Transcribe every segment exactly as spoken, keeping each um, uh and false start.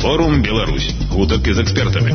Форум Беларусь. Гутарки з экспертами.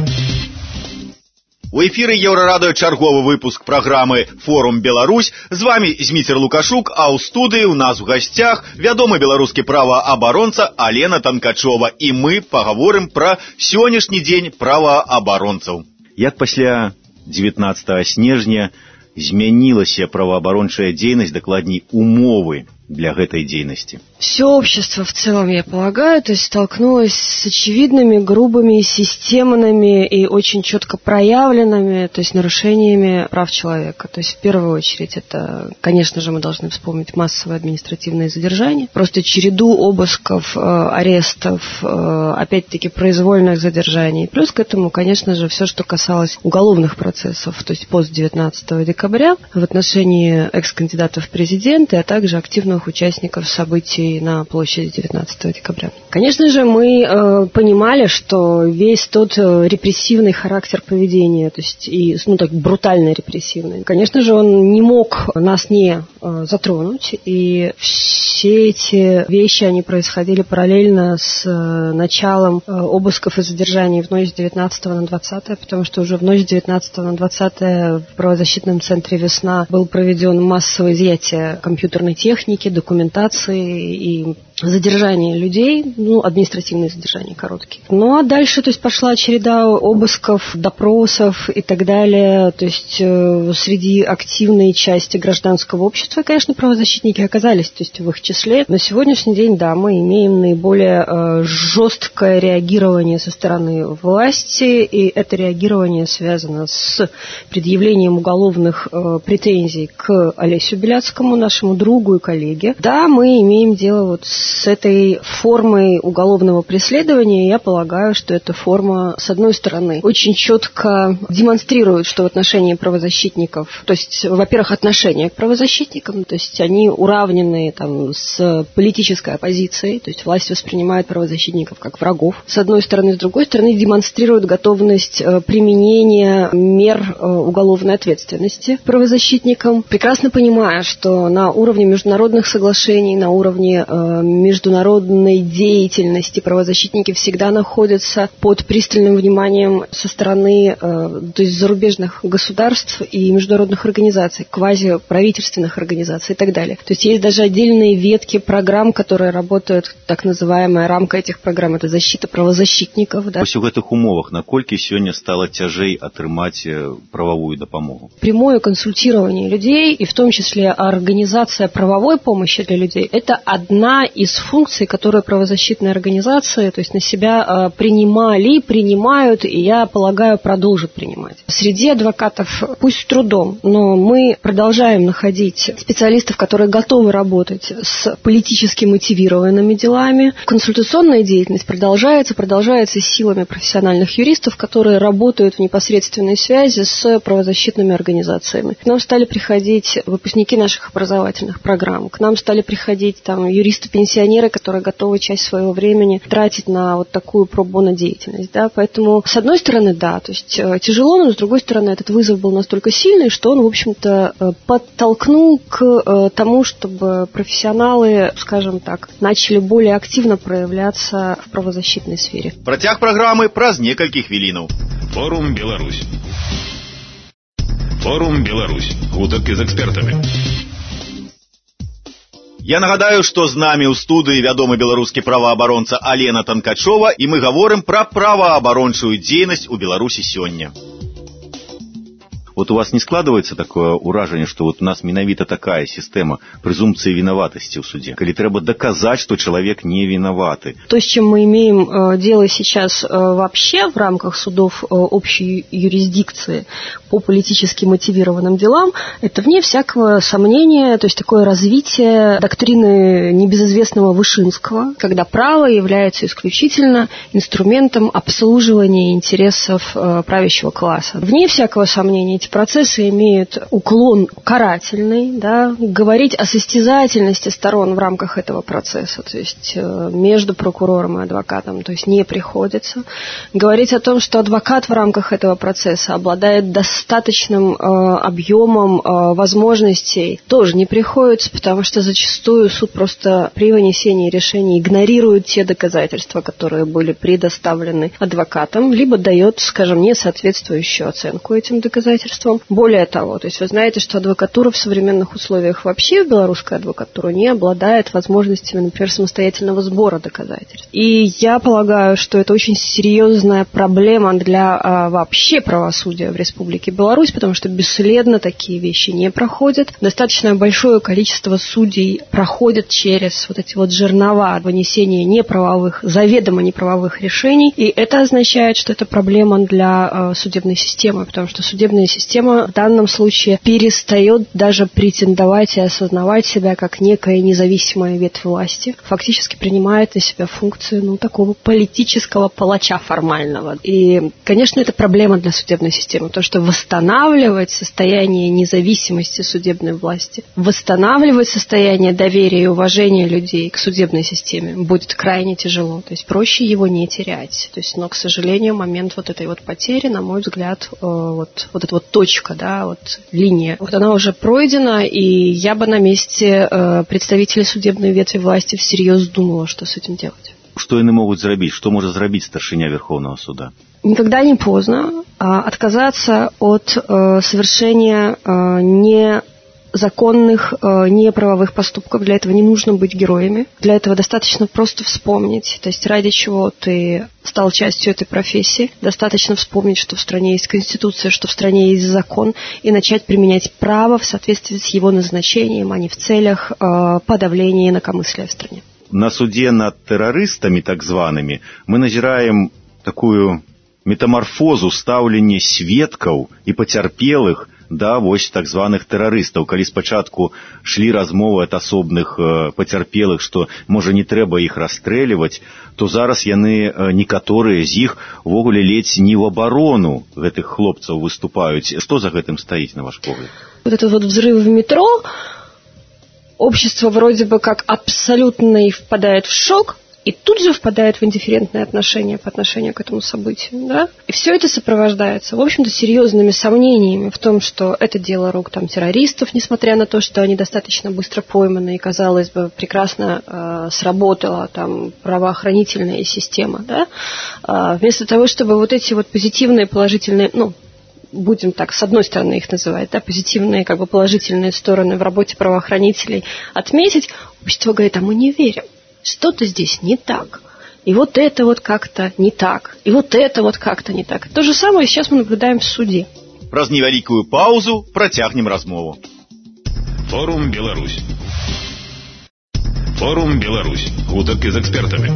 У эфіры Еўрарадыё чарговы выпуск праграмы «Форум Беларусь». З вами Зміцер Лукашук, а ў студыі у нас у гасцях вядомы беларускі праваабаронца Алена Танкачова. І мы пагаворым пра сённяшні дзень праваабаронцаў. Як пасля дзевятнаццатага снежня змянілася праваабарончая дзейнасць, дакладней умовы для гэтай дзейнасці? Все общество в целом, я полагаю, то есть столкнулось с очевидными, грубыми, системными и очень четко проявленными, то есть нарушениями прав человека. То есть в первую очередь это, конечно же, мы должны вспомнить массовое административное задержание, просто череду обысков, арестов, опять-таки произвольных задержаний. Плюс к этому, конечно же, все, что касалось уголовных процессов, то есть пост девятнадцатого декабря в отношении экс-кандидатов в президенты, а также активных участников событий на площади девятнадцатого декабря. Конечно же, мы э, понимали, что весь тот э, репрессивный характер поведения, то есть и, ну, так, брутально репрессивный, конечно же, он не мог нас не э, затронуть, и все эти вещи, они происходили параллельно с э, началом э, обысков и задержаний в ночь с девятнадцатого на двадцатое, потому что уже в ночь с девятнадцатого на двадцатое в правозащитном центре «Весна» был проведен массовое изъятие компьютерной техники, документации и задержание людей, ну, административные задержания короткие. Ну, а дальше, то есть, пошла череда обысков, допросов и так далее, то есть, э, среди активной части гражданского общества, конечно, правозащитники оказались, то есть, в их числе. На сегодняшний день, да, мы имеем наиболее э, жесткое реагирование со стороны власти, и это реагирование связано с предъявлением уголовных э, претензий к Олесю Беляцкому, нашему другу и коллеге. Да, мы имеем дело вот с С этой формой уголовного преследования, я полагаю, что эта форма, с одной стороны, очень четко демонстрирует, что в отношении правозащитников, то есть, во-первых, отношение к правозащитникам, то есть они уравнены там, с политической оппозицией, то есть власть воспринимает правозащитников как врагов, с одной стороны, с другой стороны, демонстрирует готовность применения мер уголовной ответственности правозащитникам, прекрасно понимая, что на уровне международных соглашений, на уровне международной деятельности правозащитники всегда находятся под пристальным вниманием со стороны, то есть, зарубежных государств и международных организаций, квазиправительственных организаций и так далее. То есть есть даже отдельные ветки программ, которые работают, так называемая рамка этих программ, это защита правозащитников. Да. Вось у гэтых умовах наколькі сёння стало цяжэй атрымаць правовую дапамогу? Прямое консультирование людей, и в том числе организация правовой помощи для людей, это одна из функций, которые правозащитные организации, то есть, на себя э, принимали, принимают, и, я полагаю, продолжат принимать. Среди адвокатов, пусть с трудом, но мы продолжаем находить специалистов, которые готовы работать с политически мотивированными делами. Консультационная деятельность продолжается, продолжается силами профессиональных юристов, которые работают в непосредственной связи с правозащитными организациями. К нам стали приходить выпускники наших образовательных программ, к нам стали приходить там юристы-пенсионеры, которые готовы часть своего времени тратить на вот такую пробоно деятельность. Да? Поэтому, с одной стороны, да, то есть тяжело, но с другой стороны, этот вызов был настолько сильный, что он, в общем-то, подтолкнул к тому, чтобы профессионалы, скажем так, начали более активно проявляться в правозащитной сфере. Працяг праграмы праз некалькі хвілінаў. Форум Беларусь. Форум Беларусь. Гутарки з экспертами. Я нагадаю, што з намі ў студыі вядомы беларускі праваабаронца Алена Танкачова, і мы гаворым пра праваабарончую дзейнасць у Беларусі сёння. Вот у вас не складывается такое уражение, что вот у нас менавіта такая система презумпции виноватости в суде, коли треба доказать, что человек не виноваты? То, с чем мы имеем э, дело сейчас э, вообще в рамках судов э, общей юрисдикции по политически мотивированным делам, это вне всякого сомнения, то есть такое развитие доктрины небезызвестного Вышинского, когда право является исключительно инструментом обслуживания интересов э, правящего класса. Вне всякого сомнения, эти процессы имеют уклон карательный, да, говорить о состязательности сторон в рамках этого процесса, то есть между прокурором и адвокатом, то есть не приходится. Говорить о том, что адвокат в рамках этого процесса обладает достаточным э, объемом э, возможностей, тоже не приходится, потому что зачастую суд просто при вынесении решений игнорирует те доказательства, которые были предоставлены адвокатом, либо дает, скажем, несоответствующую оценку этим доказательствам. Более того, то есть вы знаете, что адвокатура в современных условиях вообще, белорусская адвокатура, не обладает возможностями, например, самостоятельного сбора доказательств. И я полагаю, что это очень серьезная проблема для а, вообще правосудия в Республике Беларусь, потому что бесследно такие вещи не проходят. Достаточно большое количество судей проходят через вот эти вот жернова вынесения неправовых, заведомо неправовых решений, и это означает, что это проблема для а, судебной системы, потому что судебная система в данном случае перестает даже претендовать и осознавать себя как некая независимая ветвь власти, фактически принимает на себя функцию, ну, такого политического палача формального. И, конечно, это проблема для судебной системы, то, что восстанавливать состояние независимости судебной власти, восстанавливать состояние доверия и уважения людей к судебной системе будет крайне тяжело, то есть проще его не терять. То есть, но, к сожалению, момент вот этой вот потери, на мой взгляд, вот, вот эта вот точка, да, вот линия, вот она уже пройдена, и я бы на месте представителей судебной ветви власти всерьез думала, что с этим делать. Что яны могуць зрабіць? Что может зрабіць старшыня Верховного суда? Никогда не поздно а, отказаться от а, совершения а, незаконных, а, неправовых поступков. Для этого не нужно быть героями. Для этого достаточно просто вспомнить, то есть ради чего ты стал частью этой профессии. Достаточно вспомнить, что в стране есть Конституция, что в стране есть закон, и начать применять право в соответствии с его назначением, а не в целях а, подавления инакомыслия в стране. На суде над тэрарыстамі так званымі мы назіраем такую метамарфозу стаўлення сведкаў і пацярпелых да вось так званых тэрарыстаў. Калі спачатку шлі размовы ад асобных пацярпелых, што можа не трэба іх расстрэльваць, то зараз яны некаторыя з іх увогуле ледзь не ў абарону гэтых хлопцаў выступаюць. Што за гэтым стаіць, на ваш погляд? Вот этот вот взрыв в метро, общество вроде бы как абсолютно и впадает в шок, и тут же впадает в индифферентное отношение по отношению к этому событию. Да? И все это сопровождается, в общем-то, серьезными сомнениями в том, что это дело рук там, террористов, несмотря на то, что они достаточно быстро пойманы, и, казалось бы, прекрасно э, сработала там, правоохранительная система. Да? Э, вместо того, чтобы вот эти вот позитивные, положительные... ну, будем так, с одной стороны их называть, да, позитивные, как бы положительные стороны в работе правоохранителей отметить, общество говорит, а мы не верим, что-то здесь не так, и вот это вот как-то не так, и вот это вот как-то не так. То же самое сейчас мы наблюдаем в суде. Праз невялікую паузу працягнем размову. Форум Беларусь. Форум Беларусь. Гутаркі з экспертамі.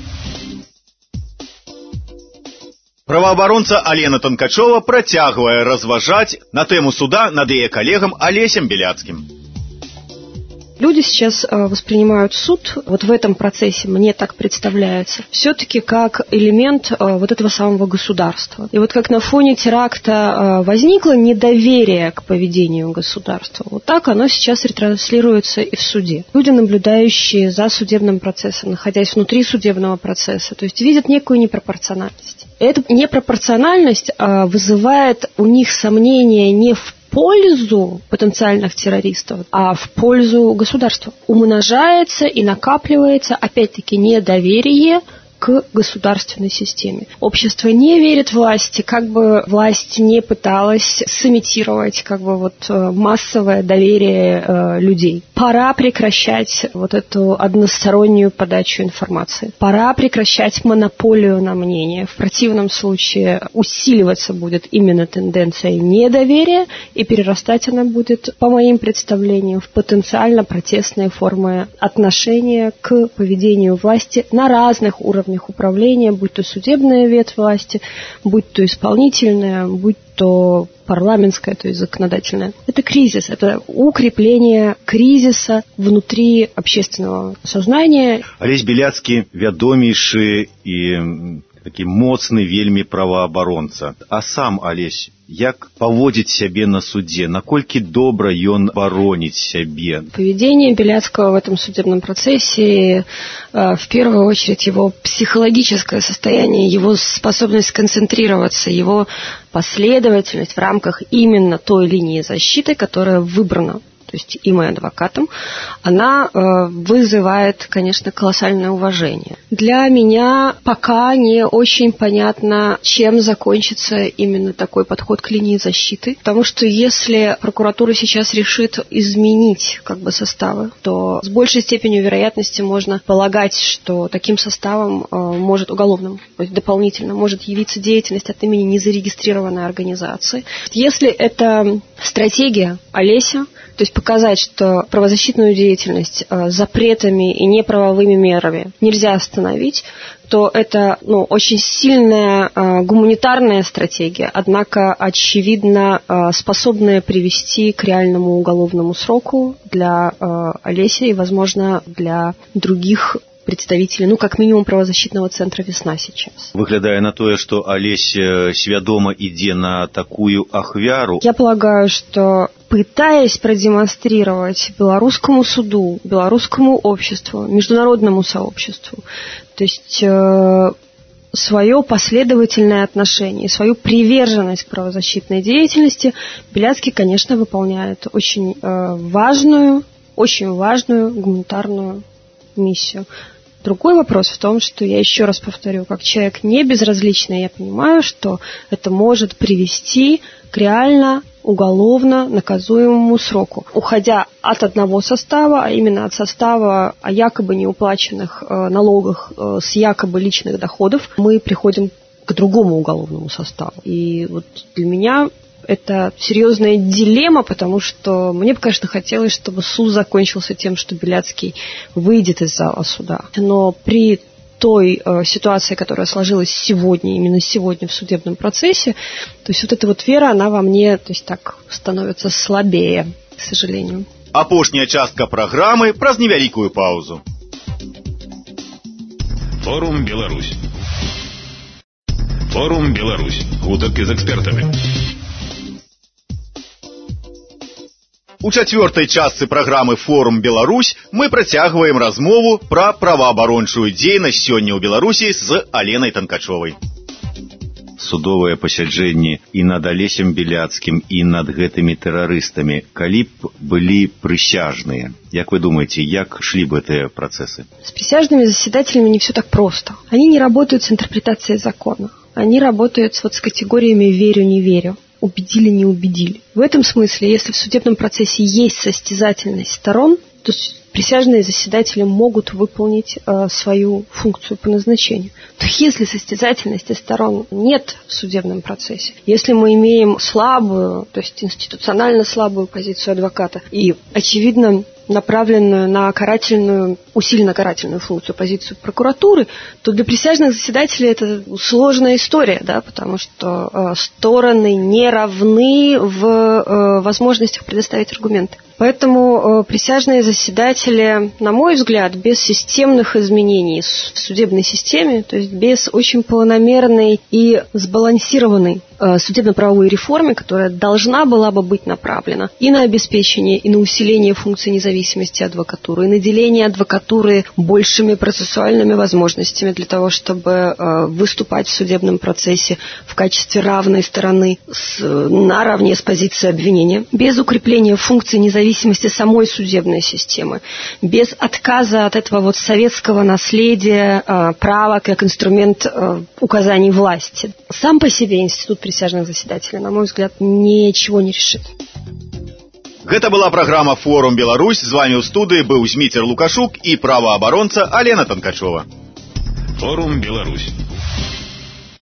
Праваабаронца Алена Танкачова працягвае разважаць на тэму суда над яе калегам Алесем Беляцкім. Люди сейчас э, воспринимают суд, вот в этом процессе, мне так представляется, все-таки как элемент э, вот этого самого государства. И вот как на фоне теракта э, возникло недоверие к поведению государства, вот так оно сейчас ретранслируется и в суде. Люди, наблюдающие за судебным процессом, находясь внутри судебного процесса, то есть видят некую непропорциональность. И эта непропорциональность э, вызывает у них сомнения не в пользу потенциальных террористов, а в пользу государства. Умножается и накапливается, опять-таки, недоверие к государственной системе. Общество не верит власти, как бы власть не пыталась сымитировать как бы вот массовое доверие э, людей. Пора прекращать вот эту одностороннюю подачу информации. Пора прекращать монополию на мнение. В противном случае усиливаться будет именно тенденция недоверия, и перерастать она будет, по моим представлениям, в потенциально протестные формы отношения к поведению власти на разных уровнях управления, будь то судебная ветвь власти, будь то исполнительная, будь то то парламентская, то есть законодательная. Это кризис, это укрепление кризиса внутри общественного сознания. Алесь Беляцкі вядомейшы і такі моцны вельмі праваабаронца. А сам Алесь, як паводзіць сябе на суде, наколькі добра ён бароніць сябе? Поведение Беляцкого в этом судебном процессе, в первую очередь его психологическое состояние, его способность сконцентрироваться, его последовательность в рамках именно той линии защиты, которая выбрана, то есть им и адвокатом, она э, вызывает, конечно, колоссальное уважение. Для меня пока не очень понятно, чем закончится именно такой подход к линии защиты, потому что если прокуратура сейчас решит изменить как бы составы, то с большей степенью вероятности можно полагать, что таким составом э, может уголовным, то есть дополнительно может явиться деятельность от имени незарегистрированной организации. Если это стратегия Олеся, то есть показать, что правозащитную деятельность э, запретами и неправовыми мерами нельзя остановить, то это ну, очень сильная э, гуманитарная стратегия, однако, очевидно, э, способная привести к реальному уголовному сроку для э, Олеся и, возможно, для других представителей, ну, как минимум, правозащитного центра «Весна» сейчас. Выглядая на то, что Олесь свядома ідзе на такую ахвяру. Я полагаю, что пытаясь продемонстрировать белорусскому суду, белорусскому обществу, международному сообществу, то есть э, свое последовательное отношение, свою приверженность к правозащитной деятельности, Беляцкий, конечно, выполняет очень э, важную, очень важную гуманитарную миссию. Другой вопрос в том, что я еще раз повторю, как человек не безразличный, я понимаю, что это может привести к реально уголовно наказуемому сроку. Уходя от одного состава, а именно от состава о якобы неуплаченных э, налогах э, с якобы личных доходов, мы приходим к другому уголовному составу. И вот для меня это серьезная дилемма, потому что мне бы, конечно, хотелось, чтобы суд закончился тем, что Беляцкий выйдет из зала суда. Но при той э, ситуации, которая сложилась сегодня, именно сегодня в судебном процессе, то есть вот эта вот вера, она во мне, то есть так становится слабее, к сожалению. Апошняя частка праграмы праз невялікую паузу. Форум Беларусь. Форум Беларусь. Гутарки з экспертами. У чацвёртай частцы праграмы «Форум Беларусь» мы працягваем размову пра праваабарончую дзейнасць сёння ў Беларусі з Аленай Танкачовай. Судовыя пасяджэнні і над Алесем Беляцкім, і над гэтымі тэрарыстамі, калі б былі прысяжныя. Як вы думаете, як шли бы эти процессы? С присяжными заседателями не все так просто. Они не работают с интерпретацией закона. Они работают вот с категориями «верю-не верю». Убедили, не убедили. В этом смысле, если в судебном процессе есть состязательность сторон, то присяжные заседатели могут выполнить э, свою функцию по назначению. Но если состязательности сторон нет в судебном процессе, если мы имеем слабую, то есть институционально слабую позицию адвоката и, очевидно, направленную на карательную, усиленно карательную функцию, позицию прокуратуры, то для присяжных заседателей это сложная история, да, потому что э, стороны не равны в э, возможностях предоставить аргументы. Поэтому э, присяжные заседатели, на мой взгляд, без системных изменений в судебной системе, то есть без очень планомерной и сбалансированной э, судебно-правовой реформы, которая должна была бы быть направлена и на обеспечение, и на усиление функций независимости адвокатуры, и наделение адвокатуры большими процессуальными возможностями для того, чтобы э, выступать в судебном процессе в качестве равной стороны с, наравне с позицией обвинения, без укрепления функций независимости самой судебной системы, без отказа от этого вот советского наследия э, права как инструмент э, указаний власти. Сам по себе институт присяжных заседателей, на мой взгляд, ничего не решит. Гэта была праграма «Форум Беларусь». З вами ў студыі быў Зміцер Лукашук і праваабаронца Алена Танкачова. Форум Беларусь.